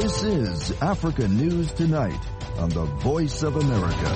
This is Africa News Tonight on the Voice of America.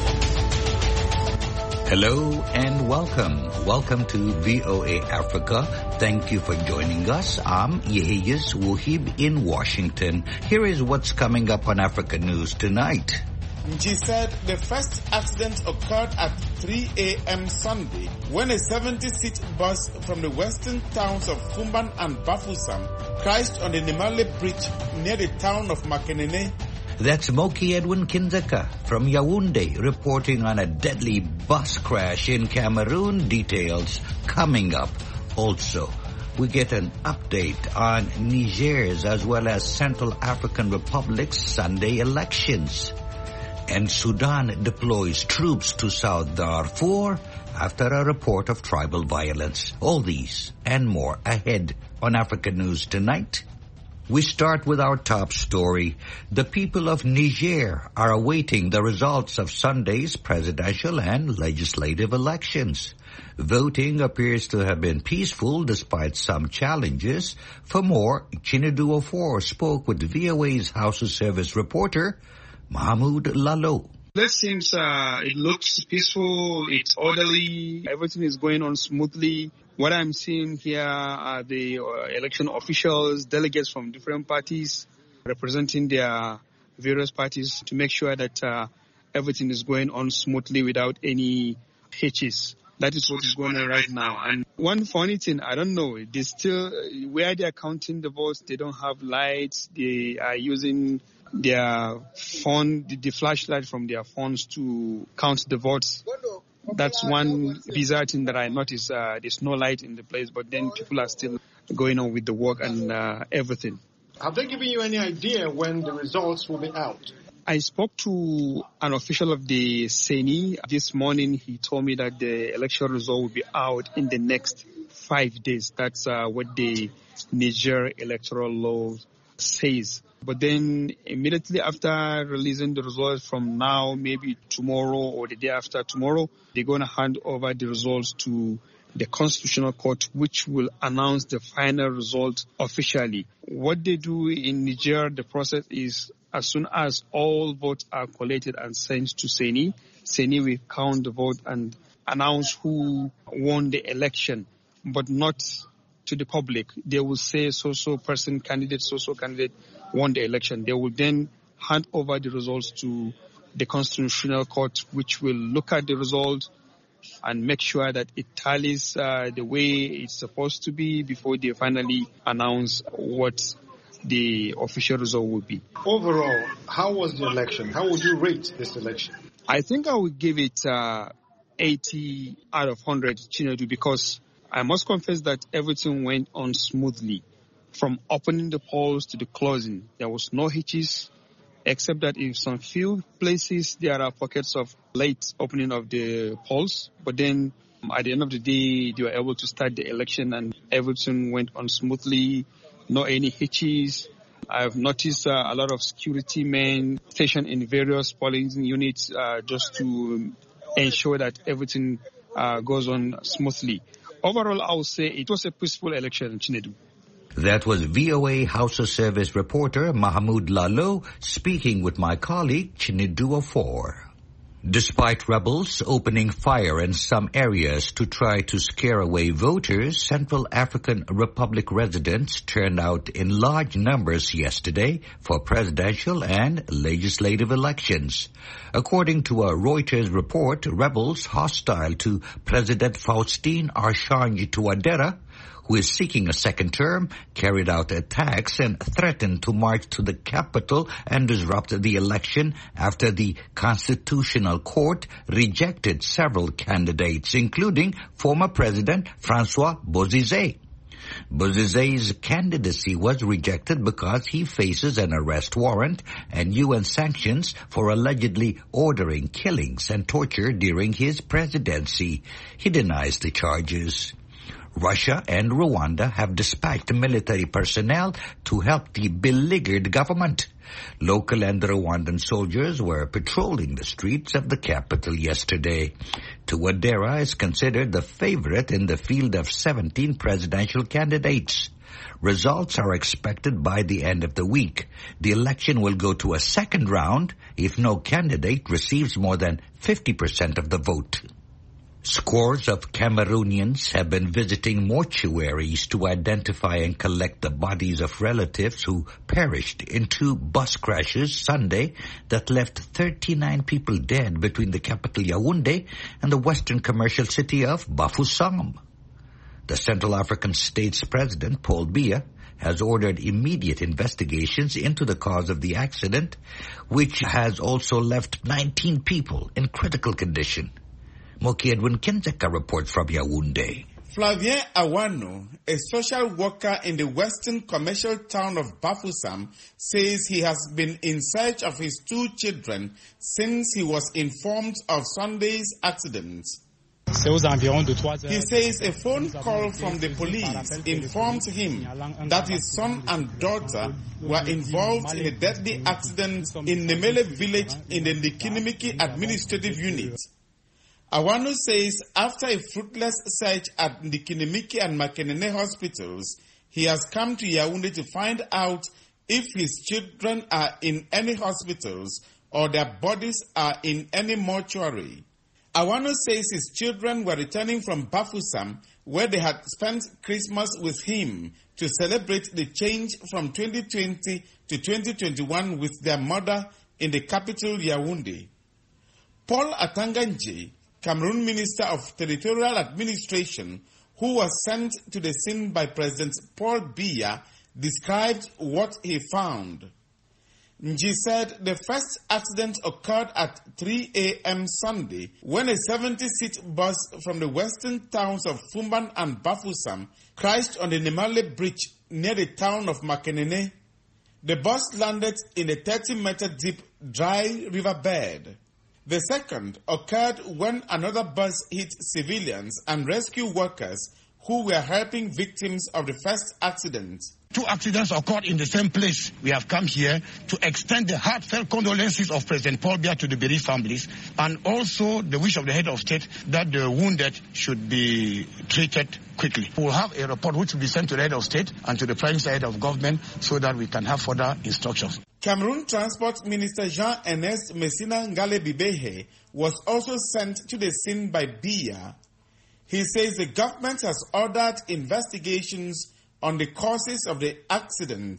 Hello and welcome. Welcome to VOA Africa. Thank you for joining us. I'm Yehiyas Wuhib in Washington. Here is what's coming up on Africa News Tonight. She said the first accident occurred at 3 a.m. Sunday when a 70-seat bus from the western towns of Fumban and Bafoussam crashed on the Nimale Bridge near the town of Makenene. That's Moki Edwin Kinzeka from Yaoundé reporting on a deadly bus crash in Cameroon. Details coming up. Also, we get an update on Niger's as well as Central African Republic's Sunday elections. And Sudan deploys troops to South Darfur after a report of tribal violence. All these and more ahead on Africa News Tonight. We start with our top story. The people of Niger are awaiting the results of Sunday's presidential and legislative elections. Voting appears to have been peaceful despite some challenges. For more, Chinedu Ofor spoke with VOA's House of Service reporter, Mahmoud Lalo. This seems, it looks peaceful, it's orderly, everything is going on smoothly. What I'm seeing here are the election officials, delegates from different parties, representing their various parties to make sure that everything is going on smoothly without any hitches. That is what is going on right now. And one funny thing, I don't know, they still, where they are counting the votes, they don't have lights, they are using their phone, the flashlight from their phones to count the votes. That's one bizarre thing that I noticed. There's no light in the place, but then people are still going on with the work and everything. Have they given you any idea when the results will be out? I spoke to an official of the CENI this morning. He told me that the election result will be out in the next 5 days. That's what the Niger electoral law says. But then immediately after releasing the results from now, maybe tomorrow or the day after tomorrow, they're going to hand over the results to the Constitutional Court, which will announce the final result officially. What they do in Niger, the process is as soon as all votes are collated and sent to CENI, CENI will count the vote and announce who won the election, but not to the public. They will say so-so person candidate, so-so candidate won the election. They will then hand over the results to the Constitutional Court, which will look at the result and make sure that it tallies the way it's supposed to be before they finally announce what the official result will be. Overall, how was the election? How would you rate this election? I think I would give it 80 out of 100, Chinedu, because I must confess that everything went on smoothly. From opening the polls to the closing, there was no hitches, except that in some few places there are pockets of late opening of the polls. But then at the end of the day, they were able to start the election and everything went on smoothly, no any hitches. I've noticed a lot of security men stationed in various polling units just to ensure that everything goes on smoothly. Overall, I would say it was a peaceful election, Chinedu. That was VOA House of Service reporter Mahmoud Lalo speaking with my colleague Chinedu Ofor. Despite rebels opening fire in some areas to try to scare away voters, Central African Republic residents turned out in large numbers yesterday for presidential and legislative elections. According to a Reuters report, rebels hostile to President Faustin Archange Touadera, who is seeking a second term, carried out attacks and threatened to march to the capital and disrupt the election after the Constitutional Court rejected several candidates, including former President Francois Bozizé. Bozizé's candidacy was rejected because he faces an arrest warrant and UN sanctions for allegedly ordering killings and torture during his presidency. He denies the charges. Russia and Rwanda have dispatched military personnel to help the beleaguered government. Local and Rwandan soldiers were patrolling the streets of the capital yesterday. Touadera is considered the favorite in the field of 17 presidential candidates. Results are expected by the end of the week. The election will go to a second round if no candidate receives more than 50% of the vote. Scores of Cameroonians have been visiting mortuaries to identify and collect the bodies of relatives who perished in 2 bus crashes Sunday that left 39 people dead between the capital Yaoundé and the western commercial city of Bafoussam. The Central African State's President, Paul Biya, has ordered immediate investigations into the cause of the accident, which has also left 19 people in critical condition. Moki Edwin Kenzeka reports from Yaoundé. Flavien Awano, a social worker in the western commercial town of Bafoussam, says he has been in search of his 2 children since he was informed of Sunday's accident. He says a phone call from the police informed him that his son and daughter were involved in a deadly accident in Nemele village in the Nikinimiki administrative unit. Awano says after a fruitless search at Nikinimiki and Makenene hospitals, he has come to Yaoundé to find out if his children are in any hospitals or their bodies are in any mortuary. Awano says his children were returning from Bafoussam, where they had spent Christmas with him to celebrate the change from 2020 to 2021 with their mother in the capital Yaoundé. Paul Atanganje, Cameroon Minister of Territorial Administration, who was sent to the scene by President Paul Biya, described what he found. Nji said the first accident occurred at 3 a.m. Sunday when a 70-seat bus from the western towns of Fumban and Bafoussam crashed on the Nemale Bridge near the town of Makenene. The bus landed in a 30-meter deep dry riverbed. The second occurred when another bus hit civilians and rescue workers who were helping victims of the first accident. 2 accidents occurred in the same place. We have come here to extend the heartfelt condolences of President Paul Biya to the bereaved families, and also the wish of the head of state that the wounded should be treated quickly. We will have a report which will be sent to the head of state and to the prime minister head of government so that we can have further instructions. Cameroon Transport Minister Jean-Ernest Messina Ngale Bibehe was also sent to the scene by Biya. He says the government has ordered investigations on the causes of the accident.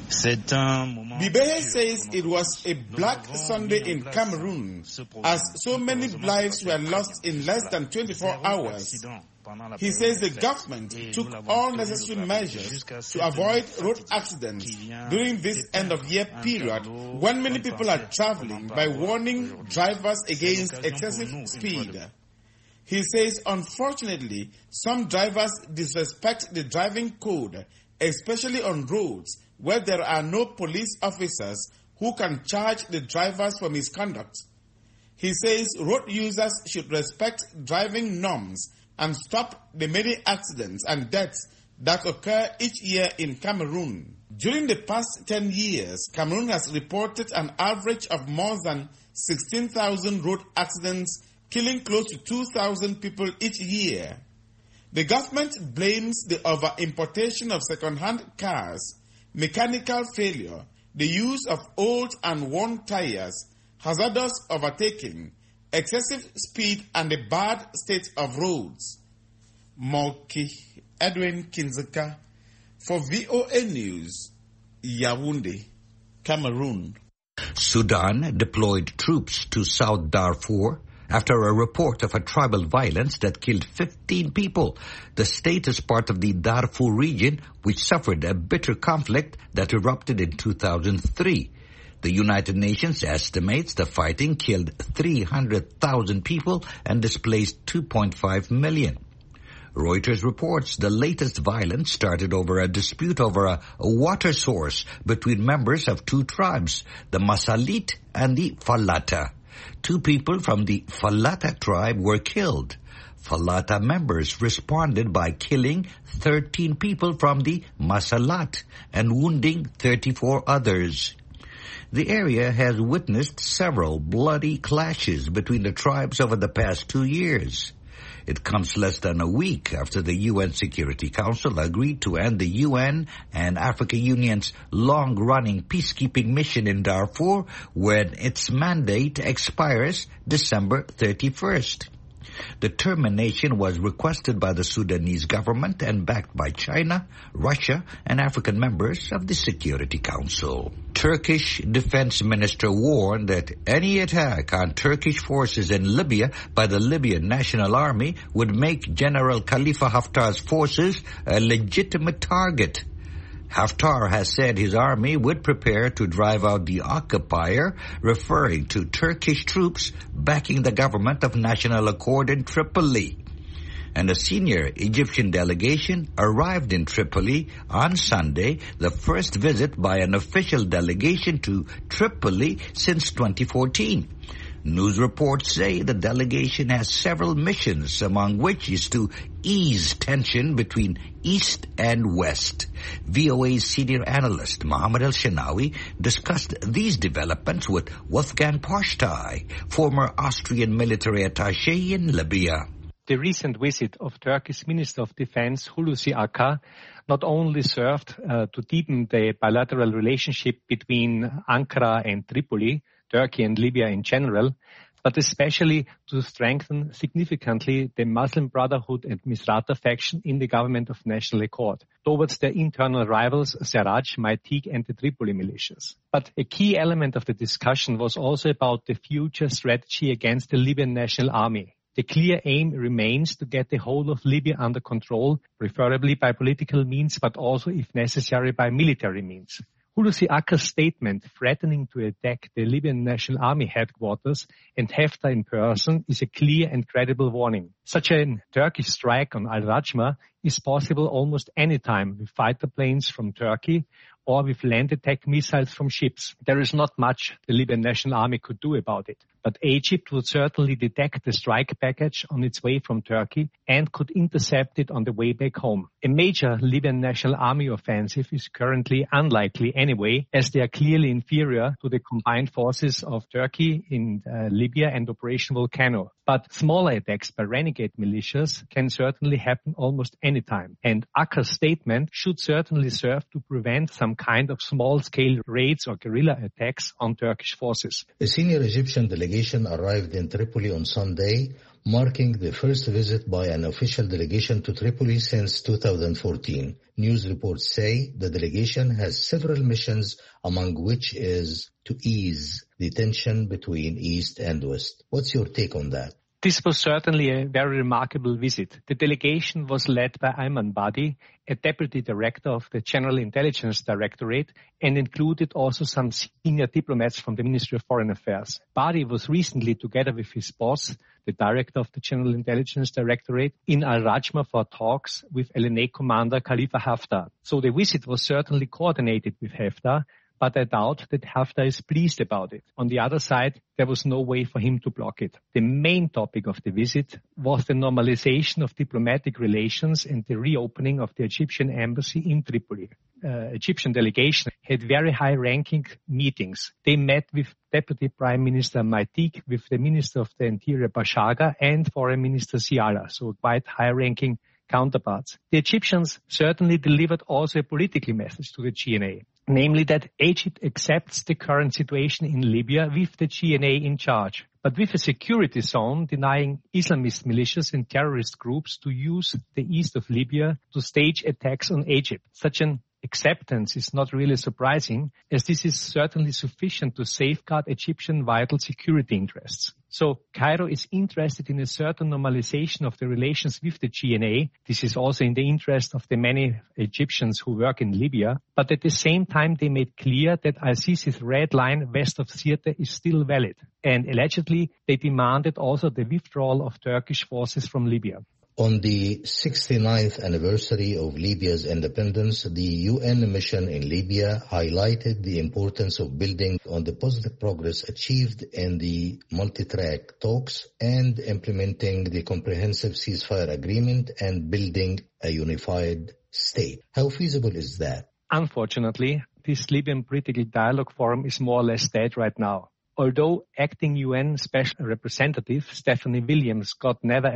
Bibehe says it was a black Sunday in Cameroon, as so many lives were lost in less than 24 hours. He says the government took all necessary measures to avoid road accidents during this end-of-year period when many people are traveling, by warning drivers against excessive speed. He says, unfortunately, some drivers disrespect the driving code, especially on roads where there are no police officers who can charge the drivers for misconduct. He says road users should respect driving norms and stop the many accidents and deaths that occur each year in Cameroon. During the past 10 years, Cameroon has reported an average of more than 16,000 road accidents, killing close to 2,000 people each year. The government blames the over-importation of second-hand cars, mechanical failure, the use of old and worn tires, hazardous overtaking, excessive speed, and the bad state of roads. Moki Edwin Kinzeka for VOA News, Yaoundé, Cameroon. Sudan deployed troops to South Darfur after a report of a tribal violence that killed 15 people. The state is part of the Darfur region, which suffered a bitter conflict that erupted in 2003. The United Nations estimates the fighting killed 300,000 people and displaced 2.5 million. Reuters reports the latest violence started over a dispute over a water source between members of 2 tribes, the Masalit and the Falata. 2 people from the Falata tribe were killed. Falata members responded by killing 13 people from the Masalat and wounding 34 others. The area has witnessed several bloody clashes between the tribes over the past 2 years. It comes less than a week after the UN Security Council agreed to end the UN and African Union's long-running peacekeeping mission in Darfur when its mandate expires December 31st. The termination was requested by the Sudanese government and backed by China, Russia, and African members of the Security Council. Turkish Defense Minister warned that any attack on Turkish forces in Libya by the Libyan National Army would make General Khalifa Haftar's forces a legitimate target. Haftar has said his army would prepare to drive out the occupier, referring to Turkish troops backing the government of national accord in Tripoli. And a senior Egyptian delegation arrived in Tripoli on Sunday, the first visit by an official delegation to Tripoli since 2014. News reports say the delegation has several missions, among which is to ease tension between East and West. VOA's senior analyst Mohammed El-Shenawi discussed these developments with Wolfgang Poschtai, former Austrian military attaché in Libya. The recent visit of Turkey's Minister of Defense Hulusi Akar not only served to deepen the bilateral relationship between Ankara and Tripoli, Turkey and Libya in general, but especially to strengthen significantly the Muslim Brotherhood and Misrata faction in the government of national accord towards their internal rivals Serraj, Maitik and the Tripoli militias. But a key element of the discussion was also about the future strategy against the Libyan National Army. The clear aim remains to get the whole of Libya under control, preferably by political means, but also, if necessary, by military means. Hulusi Akar's statement threatening to attack the Libyan National Army headquarters and Haftar in person is a clear and credible warning. Such a Turkish strike on Al-Rajma is possible almost any time with fighter planes from Turkey or with land attack missiles from ships. There is not much the Libyan National Army could do about it. But Egypt would certainly detect the strike package on its way from Turkey and could intercept it on the way back home. A major Libyan National Army offensive is currently unlikely anyway, as they are clearly inferior to the combined forces of Turkey in Libya and Operation Volcano. But smaller attacks by renegade militias can certainly happen almost any time. And Akar's statement should certainly serve to prevent some kind of small-scale raids or guerrilla attacks on Turkish forces. A senior Egyptian delegation arrived in Tripoli on Sunday, marking the first visit by an official delegation to Tripoli since 2014. News reports say the delegation has several missions, among which is to ease the tension between East and West. What's your take on that? This was certainly a very remarkable visit. The delegation was led by Ayman Badi, a deputy director of the General Intelligence Directorate, and included also some senior diplomats from the Ministry of Foreign Affairs. Badi was recently, together with his boss, the director of the General Intelligence Directorate, in Al-Rajma for talks with LNA commander Khalifa Haftar. So the visit was certainly coordinated with Haftar, but I doubt that Haftar is pleased about it. On the other side, there was no way for him to block it. The main topic of the visit was the normalization of diplomatic relations and the reopening of the Egyptian embassy in Tripoli. Egyptian delegation had very high-ranking meetings. They met with Deputy Prime Minister Maitik, with the Minister of the Interior Bashaga, and Foreign Minister Siala, so quite high-ranking counterparts. The Egyptians certainly delivered also a political message to the GNA, namely that Egypt accepts the current situation in Libya with the GNA in charge, but with a security zone denying Islamist militias and terrorist groups to use the east of Libya to stage attacks on Egypt. Such an acceptance is not really surprising, as this is certainly sufficient to safeguard Egyptian vital security interests. So Cairo is interested in a certain normalization of the relations with the GNA. This is also in the interest of the many Egyptians who work in Libya. But at the same time, they made clear that Al-Sisi's red line west of Sirte is still valid. And allegedly, they demanded also the withdrawal of Turkish forces from Libya. On the 69th anniversary of Libya's independence, the UN mission in Libya highlighted the importance of building on the positive progress achieved in the multi-track talks and implementing the comprehensive ceasefire agreement and building a unified state. How feasible is that? Unfortunately, this Libyan political dialogue forum is more or less dead right now. Although acting UN Special Representative Stephanie Williams-Scott never ever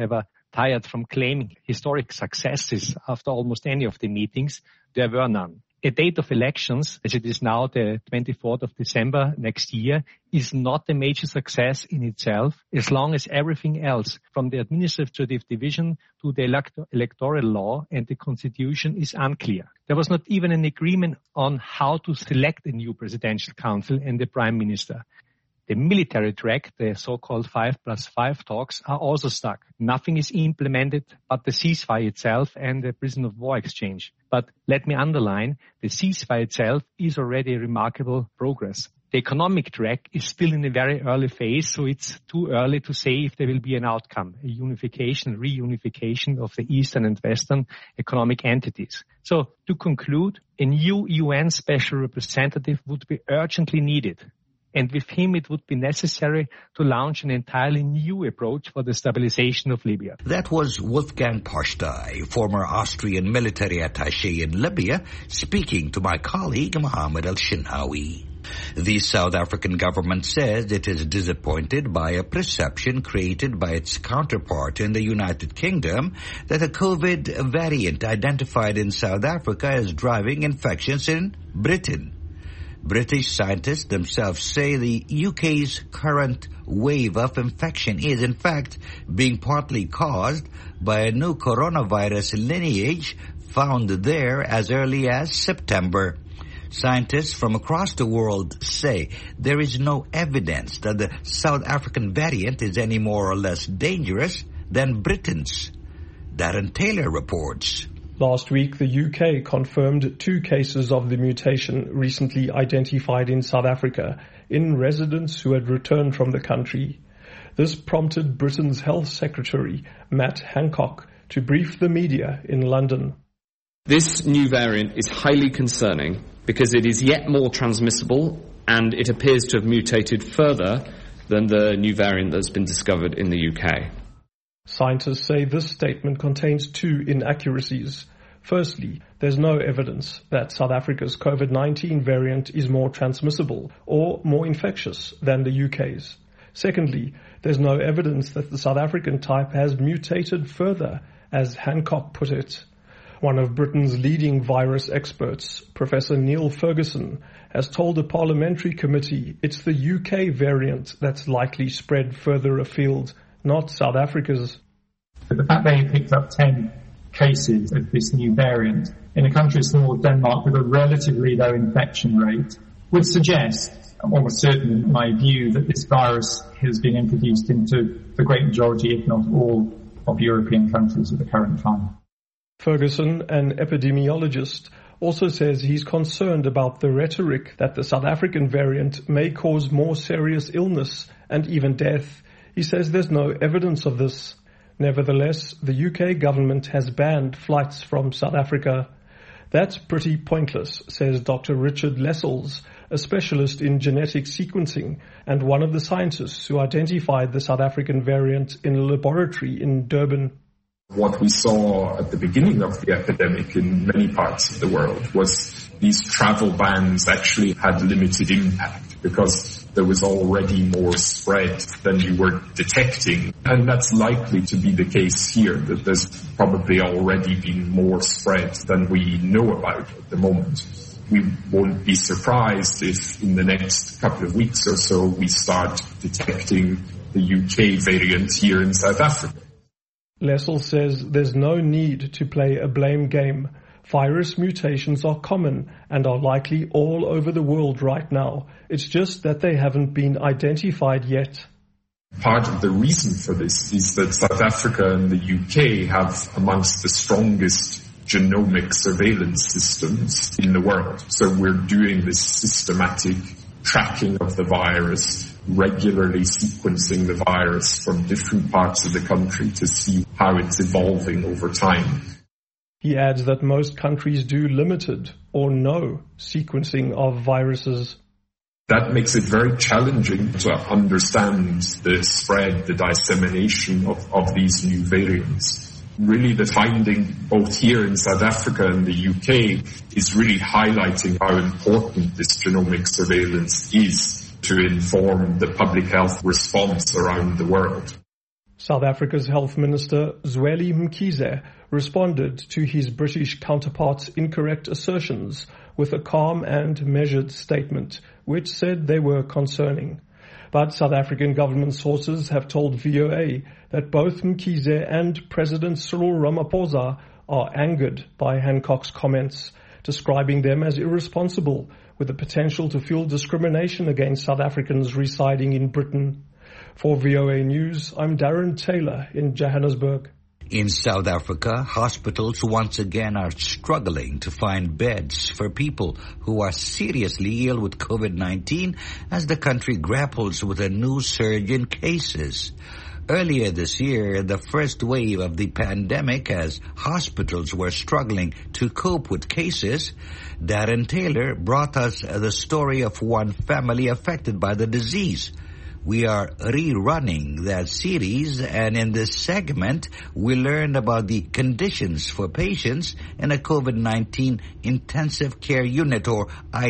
tired from claiming historic successes after almost any of the meetings, there were none. A date of elections, as it is now the 24th of December next year, is not a major success in itself as long as everything else, from the administrative division to the electoral law and the constitution, is unclear. There was not even an agreement on how to select a new presidential council and the prime minister. The military track, the so-called 5+5 talks, are also stuck. Nothing is implemented but the ceasefire itself and the prisoner of war exchange. But let me underline, the ceasefire itself is already a remarkable progress. The economic track is still in a very early phase, so it's too early to say if there will be an outcome, a unification, reunification of the Eastern and Western economic entities. So to conclude, a new UN special representative would be urgently needed. And with him, it would be necessary to launch an entirely new approach for the stabilization of Libya. That was Wolfgang Postei, former Austrian military attaché in Libya, speaking to my colleague Mohammed Al-Shinhawi. The South African government says it is disappointed by a perception created by its counterpart in the United Kingdom that a COVID variant identified in South Africa is driving infections in Britain. British scientists themselves say the UK's current wave of infection is in fact being partly caused by a new coronavirus lineage found there as early as September. Scientists from across the world say there is no evidence that the South African variant is any more or less dangerous than Britain's. Darren Taylor reports. Last week, the UK confirmed 2 cases of the mutation recently identified in South Africa in residents who had returned from the country. This prompted Britain's Health Secretary, Matt Hancock, to brief the media in London. This new variant is highly concerning because it is yet more transmissible and it appears to have mutated further than the new variant that's been discovered in the UK. Scientists say this statement contains 2 inaccuracies. Firstly, there's no evidence that South Africa's COVID-19 variant is more transmissible or more infectious than the UK's. Secondly, there's no evidence that the South African type has mutated further, as Hancock put it. One of Britain's leading virus experts, Professor Neil Ferguson, has told a parliamentary committee it's the UK variant that's likely spread further afield, not South Africa's. But the fact they picked up 10 cases of this new variant in a country as small as Denmark with a relatively low infection rate would suggest, almost certainly in my view, that this virus has been introduced into the great majority, if not all, of European countries at the current time. Ferguson, an epidemiologist, also says he's concerned about the rhetoric that the South African variant may cause more serious illness and even death. He says there's no evidence of this. Nevertheless, the UK government has banned flights from South Africa. That's pretty pointless, says Dr. Richard Lessels, a specialist in genetic sequencing and one of the scientists who identified the South African variant in a laboratory in Durban. What we saw at the beginning of the epidemic in many parts of the world was these travel bans actually had limited impact because there was already more spread than you were detecting. And that's likely to be the case here, that there's probably already been more spread than we know about at the moment. We won't be surprised if in the next couple of weeks or so we start detecting the UK variant here in South Africa. Lessels says there's no need to play a blame game. Virus mutations are common and are likely all over the world right now. It's just that they haven't been identified yet. Part of the reason for this is that South Africa and the UK have amongst the strongest genomic surveillance systems in the world. So we're doing this systematic tracking of the virus, regularly sequencing the virus from different parts of the country to see how it's evolving over time. He adds that most countries do limited or no sequencing of viruses. That makes it very challenging to understand the spread, the dissemination of these new variants. Really the finding both here in South Africa and the UK is really highlighting how important this genomic surveillance is to inform the public health response around the world. South Africa's Health Minister Zweli Mkhize responded to his British counterpart's incorrect assertions with a calm and measured statement, which said they were concerning. But South African government sources have told VOA that both Mkhize and President Cyril Ramaphosa are angered by Hancock's comments, describing them as irresponsible with the potential to fuel discrimination against South Africans residing in Britain. For VOA News, I'm Darren Taylor in Johannesburg. In South Africa, hospitals once again are struggling to find beds for people who are seriously ill with COVID-19 as the country grapples with a new surge in cases. Earlier this year, the first wave of the pandemic, as hospitals were struggling to cope with cases, Darren Taylor brought us the story of one family affected by the disease. We are rerunning that series, and in this segment, we learned about the conditions for patients in a COVID-19 intensive care unit, or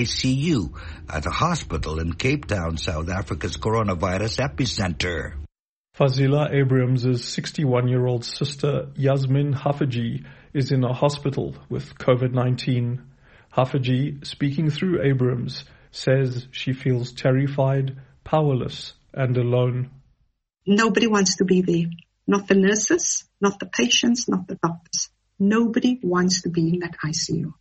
ICU, at a hospital in Cape Town, South Africa's coronavirus epicenter. Fazila Abrams' 61-year-old sister, Yasmin Hafaji, is in a hospital with COVID-19. Hafaji, speaking through Abrams, says she feels terrified, powerless, and alone. Nobody wants to be there. Not the nurses, not the patients, not the doctors. Nobody wants to be in that ICU.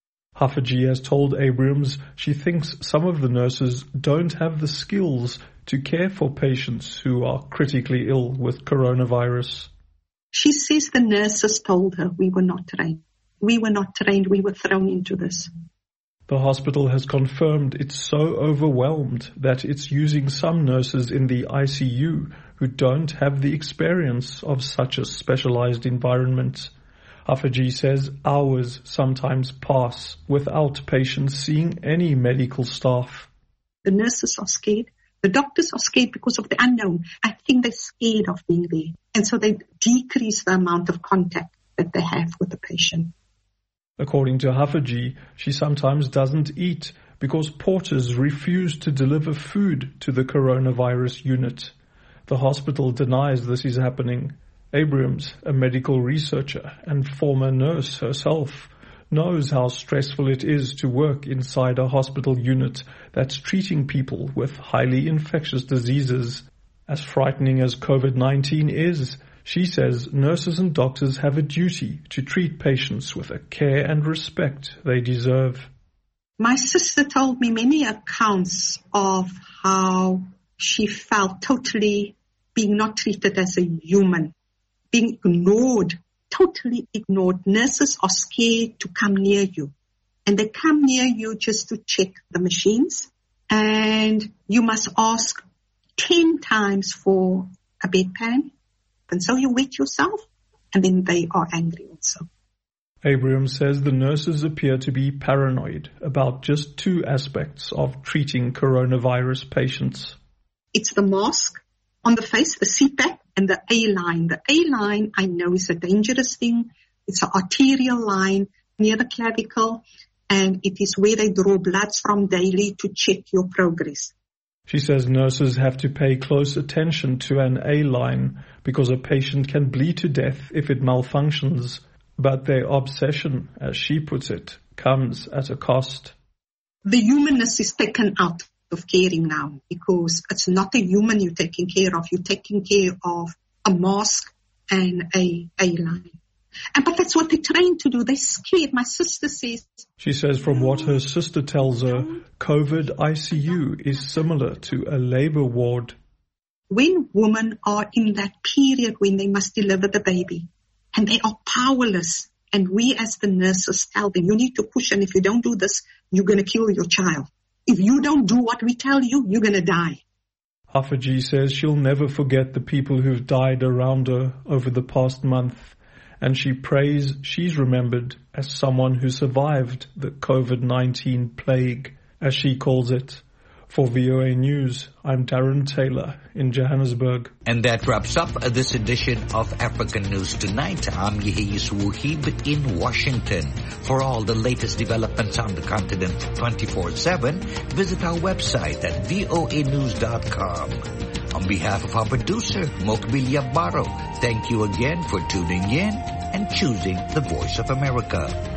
Hafaji has told Abrams she thinks some of the nurses don't have the skills to care for patients who are critically ill with coronavirus. She says the nurses told her we were not trained. We were not trained. We were thrown into this. The hospital has confirmed it's so overwhelmed that it's using some nurses in the ICU who don't have the experience of such a specialized environment. Hafaji says hours sometimes pass without patients seeing any medical staff. The nurses are scared. The doctors are scared because of the unknown. I think they're scared of being there. And so they decrease the amount of contact that they have with the patient. According to Hafaji, she sometimes doesn't eat because porters refuse to deliver food to the coronavirus unit. The hospital denies this is happening. Abrams, a medical researcher and former nurse herself, knows how stressful it is to work inside a hospital unit that's treating people with highly infectious diseases. As frightening as COVID-19 is, she says nurses and doctors have a duty to treat patients with the care and respect they deserve. My sister told me many accounts of how she felt totally being not treated as a human, being ignored, totally ignored. Nurses are scared to come near you. And they come near you just to check the machines. And you must ask 10 times for a bedpan. And so you wet yourself, and then they are angry also. Abrams says the nurses appear to be paranoid about just two aspects of treating coronavirus patients. It's the mask on the face, the CPAP, and the A-line. The A-line, I know, is a dangerous thing. It's an arterial line near the clavicle, and it is where they draw bloods from daily to check your progress. She says nurses have to pay close attention to an A-line because a patient can bleed to death if it malfunctions. But their obsession, as she puts it, comes at a cost. The humanness is taken out of caring now because it's not a human you're taking care of. You're taking care of a mask and a A-line. But that's what they're trained to do. They're scared. My sister says... She says from what her sister tells her, COVID ICU is similar to a labor ward. When women are in that period when they must deliver the baby and they are powerless, and we as the nurses tell them, you need to push, and if you don't do this, you're going to kill your child. If you don't do what we tell you, you're going to die. Hafaji says she'll never forget the people who've died around her over the past month. And she prays she's remembered as someone who survived the COVID-19 plague, as she calls it. For VOA News, I'm Darren Taylor in Johannesburg. And that wraps up this edition of African News Tonight. I'm Yehis Wuhib in Washington. For all the latest developments on the continent 24/7, visit our website at voanews.com. On behalf of our producer, Mokbil Yabaro, thank you again for tuning in and choosing the Voice of America.